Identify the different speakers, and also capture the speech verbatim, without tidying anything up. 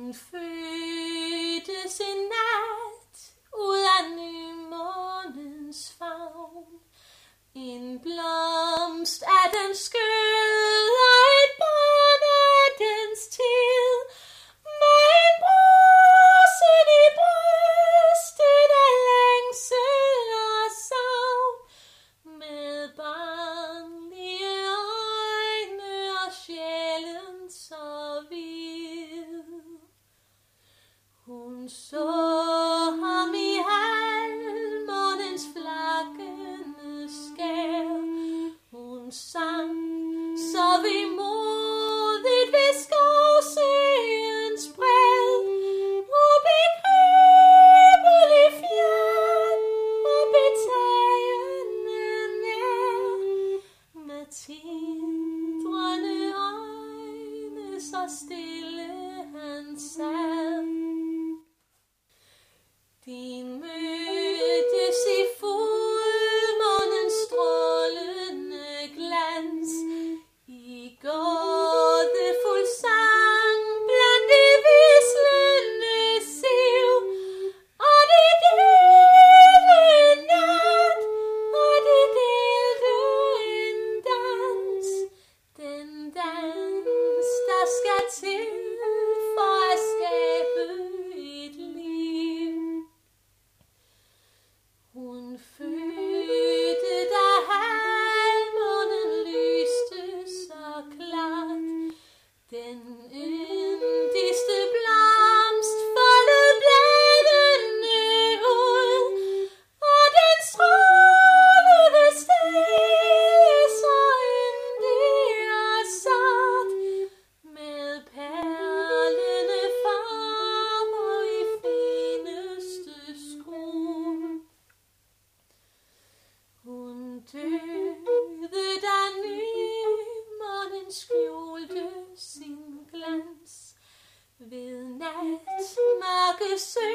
Speaker 1: Hun fødtes en nat ud af nymånens favn. En blomst af den skød og et barn af dens tid. Med en brusen i brystet af længsel og savn. Med barnlige øjne og sjælen så hvid. Hun så ham i halvmånens flakkende skær. Hun sang så vemodigt ved skovsøens bred. Ubegribelig fjern, ubetagende nær. Med tindrende øjne så stille han sad. De mødtes i fuldmånens strålende glans. I gådefuld sang blandt det vislende siv. Og de delte en nat, og de delte en dans. Den dans, der skal til for at skabe et liv. Hun fødte, da halvmånen lyste så klart. Den yndigste blomst foldede bladene ud, og den strålede stille så yndig og sart. Med perlende farver i fineste skrud. Hun døde, da nymånen skjulte sin glans. Ved nat mørke sø